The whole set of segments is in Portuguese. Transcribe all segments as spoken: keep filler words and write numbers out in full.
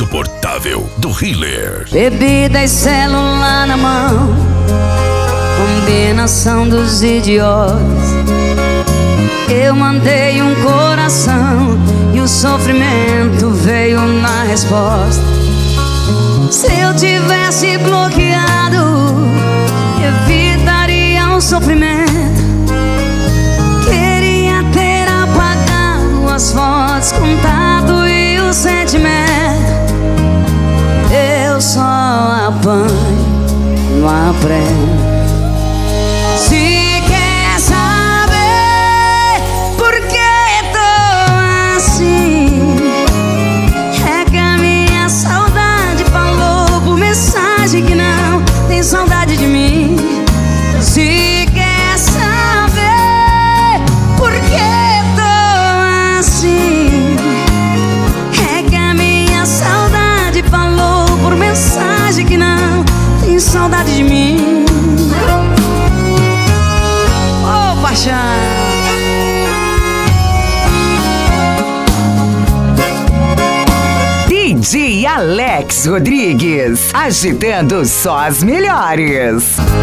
insuportável do Healer. Bebida e celular na mão, combinação dos idiotas. Eu mandei um coração e o sofrimento veio na resposta. Se eu tivesse bloqueado, evitaria o sofrimento. Queria ter apagado as fotos, contato e o sentimento. Eu só apanho, não aprendo. Se quer saber por que tô assim, é que a minha saudade falou por mensagem que não tem saudade de mim. Se quer saber por que tô assim, é que a minha saudade falou por mensagem que não tem saudade de mim. Ô, paixão! D J Alex Rodrigues, agitando só as melhores.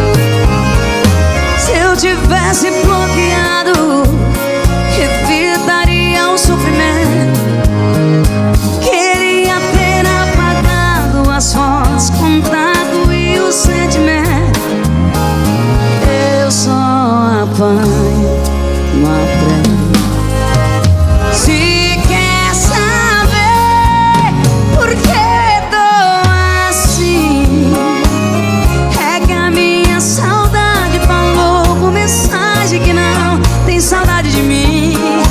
Se eu tivesse bloqueado, evitaria o sofrimento. Queria ter apagado as fotos, contato e o sentimento. Eu só apanho, não aprendo. Se quer saber por que tô assim, é que a minha saudade falou por mensagem que não tem saudade de mim.